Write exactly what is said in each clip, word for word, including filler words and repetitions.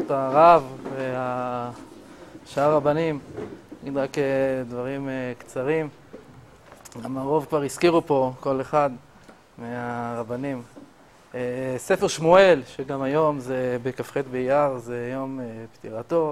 כבוד הרב והשאר רבנים, נגיד רק דברים קצרים. גם הרוב כבר הזכירו פה, כל אחד מהרבנים. ספר שמואל, שגם היום זה בכ"ח באייר, זה יום פטירתו.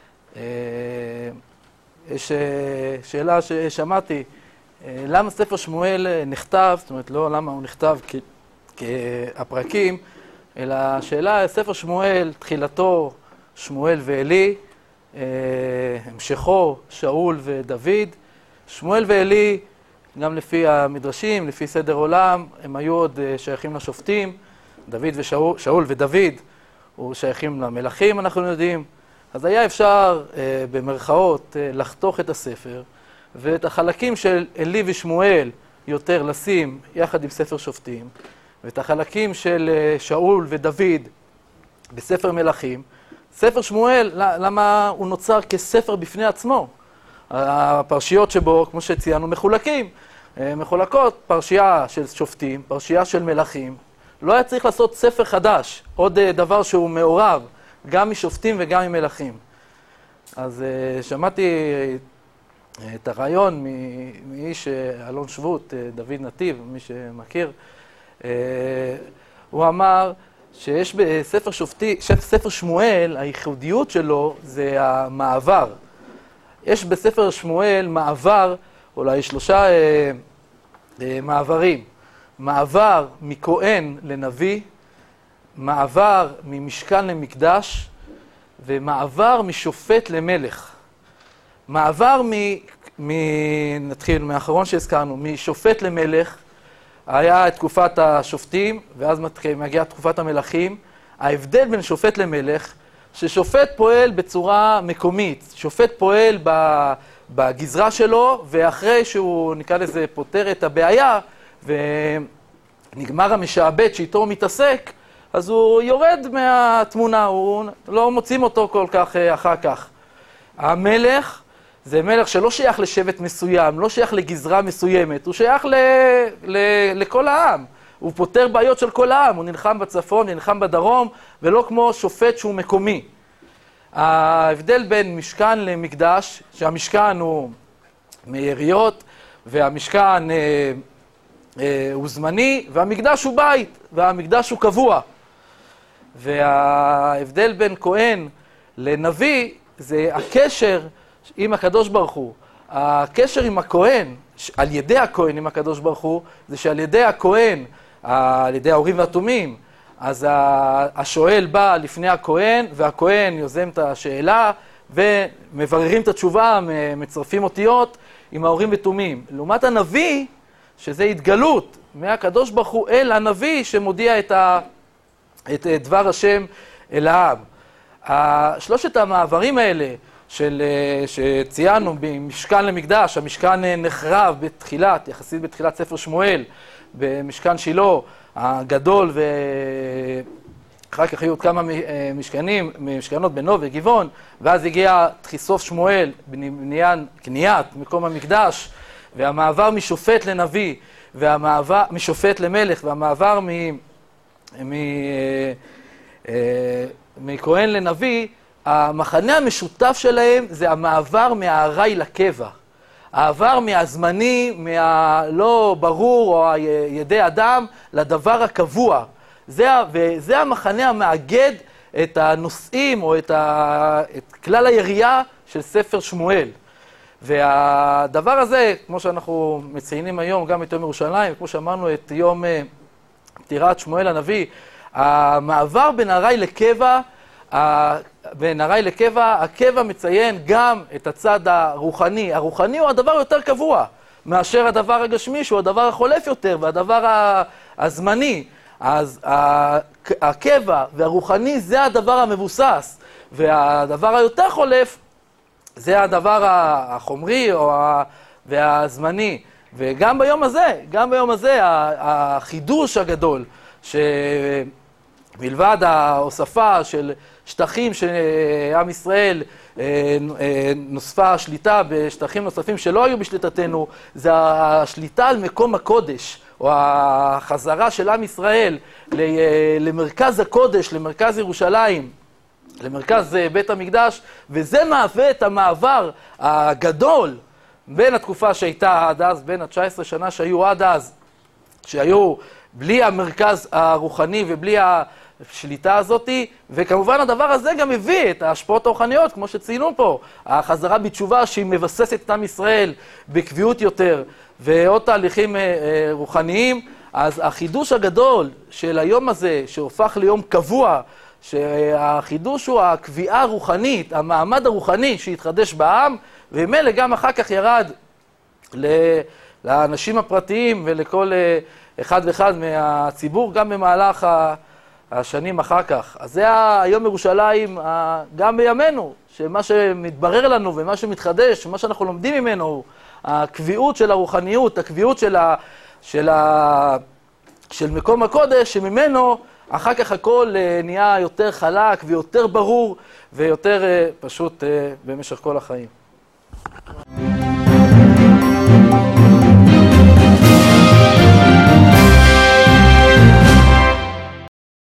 יש שאלה ששמעתי, למה ספר שמואל נכתב, זאת אומרת לא למה הוא נכתב כהפרקים, אלא השאלה, ספר שמואל, תחילתו שמואל ואלי, המשכו שאול ודוד. שמואל ואלי, גם לפי המדרשים, לפי סדר עולם, הם היו עוד שייכים לשופטים. דוד ושאול, שאול ודוד, הוא שייכים למלכים, אנחנו יודעים. אז היה אפשר במרכאות לחתוך את הספר, ואת החלקים של אלי ושמואל יותר לשים יחד עם ספר שופטים, ואת החלקים של שאול ודוד בספר מלכים. ספר שמואל, למה הוא נוצר כספר בפני עצמו? הפרשיות שבו, כמו שציינו, מחולקים. מחולקות, פרשייה של שופטים, פרשייה של מלכים. לא היה צריך לעשות ספר חדש, עוד דבר שהוא מעורב, גם משופטים וגם ממלכים. אז שמעתי את הרעיון מאיש אלון שבות, דוד נתיב, מי שמכיר. הוא אמר שיש בספר שופטי, ספר שמואל, הייחודיות שלו זה המעבר. יש בספר שמואל מעבר, אולי שלושה אה, אה, מעברים. מעבר מכהן לנביא, מעבר ממשכן למקדש, ומעבר משופט למלך. מעבר מ... מ... נתחיל מהאחרון שהזכרנו, משופט למלך, היה את תקופת השופטים, ואז מגיעה תקופת המלכים. ההבדל בין שופט למלך, ששופט פועל בצורה מקומית, שופט פועל בגזרה שלו, ואחרי שהוא, נקרא לזה, פותר את הבעיה, ונגמר המשעבד שאיתו הוא מתעסק, אז הוא יורד מהתמונה, הוא לא מוצאים אותו כל כך אחר כך. המלך זה מלך שלא שייך לשבט מסוים, לא שייך לגזרה מסוימת, הוא שייך ל, ל, לכל העם. הוא פותר בעיות של כל העם, הוא נלחם בצפון, נלחם בדרום, ולא כמו שופט שהוא מקומי. ההבדל בין משכן למקדש, שהמשכן הוא מיריות, והמשכן אה, אה, הוא זמני, והמקדש הוא בית, והמקדש הוא קבוע. וההבדל בין כהן לנביא, זה הקשר עם הקדוש ברוך הוא. הקשר עם הכהן, על ידי הכהן עם הקדוש ברוך הוא, זה שעל ידי הכהן, על ידי האורים והתומים, אז השואל בא לפני הכהן, והכהן יוזם את השאלה, ומבררים את התשובה, מצרפים אותיות עם האורים ותומים. לעומת הנביא, שזה התגלות מהקדוש ברוך הוא אל הנביא, שמודיע את, ה, את דבר השם אל העם. שלושת המעברים האלה, של, שציינו במשכן למקדש, המשכן נחרב בתחילת, יחסית בתחילת ספר שמואל, במשכן שילה הגדול, ואחר כך היו עוד כמה משכנים, משכנות בנוב וגבעון, ואז הגיע תחיסוף שמואל, בניין, קניית מקום המקדש, והמעבר משופט לנביא, והמעבר משופט למלך, והמעבר מ, מ, מכהן לנביא, המחנה המשותף שלהם זה המעבר מהארעי לקבע. העבר מהזמני, מהלא ברור או ידי אדם, לדבר הקבוע. זה, וזה המחנה המאגד את הנושאים או את, ה, את כלל היריעה של ספר שמואל. והדבר הזה, כמו שאנחנו מציינים היום, גם את יום ירושלים, כמו שאמרנו את יום פטירת שמואל הנביא, המעבר בין הארעי לקבע, בין ארעי לקבע, הקבע מציין גם את הצד הרוחני. הרוחני הוא הדבר יותר קבוע מאשר הדבר הגשמי, שהוא הדבר החולף יותר והדבר הזמני. אז הקבע והרוחני זה הדבר המבוסס, והדבר היותר חולף זה הדבר החומרי והזמני. וגם ביום הזה, גם ביום הזה, החידוש הגדול, שמלבד ההוספה של שטחים שעם ישראל נוספה שליטה בשטחים נוספים שלא היו בשליטתנו, זה השליטה על מקום הקודש, או החזרה של עם ישראל למרכז הקודש, למרכז ירושלים, למרכז בית המקדש, וזה מהווה את המעבר הגדול בין התקופה שהייתה עד אז, בין ה-תשע עשרה שנה שהיו עד אז, שהיו בלי המרכז הרוחני ובלי השליטה הזאת, וכמובן הדבר הזה גם הביא את ההשפעות הרוחניות, כמו שציינו פה, החזרה בתשובה שהיא מבססת את עם ישראל בקביעות יותר, ועוד תהליכים רוחניים. אז החידוש הגדול של היום הזה, שהופך ליום קבוע, שהחידוש הוא הקביעה הרוחנית, המעמד הרוחני שהתחדש בעם, ומילא גם אחר כך ירד לאנשים הפרטיים ולכל אחד ואחד מהציבור, גם במהלך השנים אחר כך. אז זה היום ירושלים, גם בימינו, שמה שמתברר לנו ומה שמתחדש, מה שאנחנו לומדים ממנו, הוא הקביעות של הרוחניות, הקביעות של, ה, של, ה, של מקום הקודש, שממנו אחר כך הכל נהיה יותר חלק ויותר ברור ויותר פשוט במשך כל החיים.